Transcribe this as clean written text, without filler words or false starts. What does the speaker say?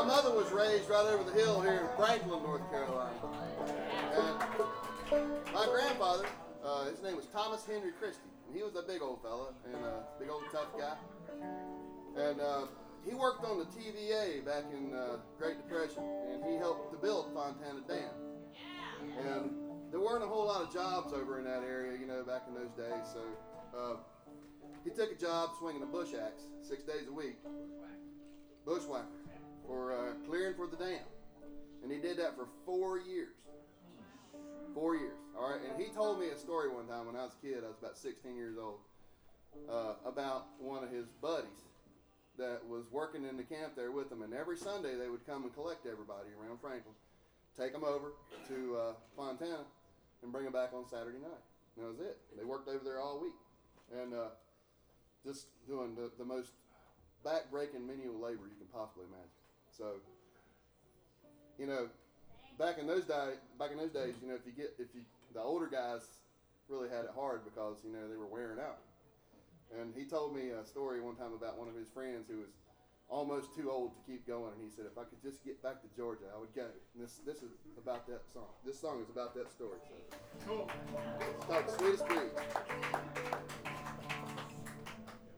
My mother was raised right over the hill here in Franklin, North Carolina. And my grandfather, his name was Thomas Henry Christie. And he was a big old fella and a big old tough guy. And he worked on the TVA back in Great Depression, and he helped to build Fontana Dam. And there weren't a whole lot of jobs over in that area, back in those days. So he took a job swinging a bush axe 6 days a week, bushwhacker, for clearing for the dam. And he did that for 4 years. 4 years, all right? And he told me a story one time when I was a kid. I was about 16 years old, about one of his buddies that was working in the camp there with him. And every Sunday they would come and collect everybody around Franklin, take them over to Fontana, and bring them back on Saturday night. And that was it. They worked over there all week. And just doing the most back-breaking menial labor you can possibly imagine. So, back in those days, the older guys really had it hard because they were wearing out. And he told me a story one time about one of his friends who was almost too old to keep going, and he said, if I could just get back to Georgia, I would go. And this is about that song. This song is about that story. So. Cool. It's called The Sweetest Breeze.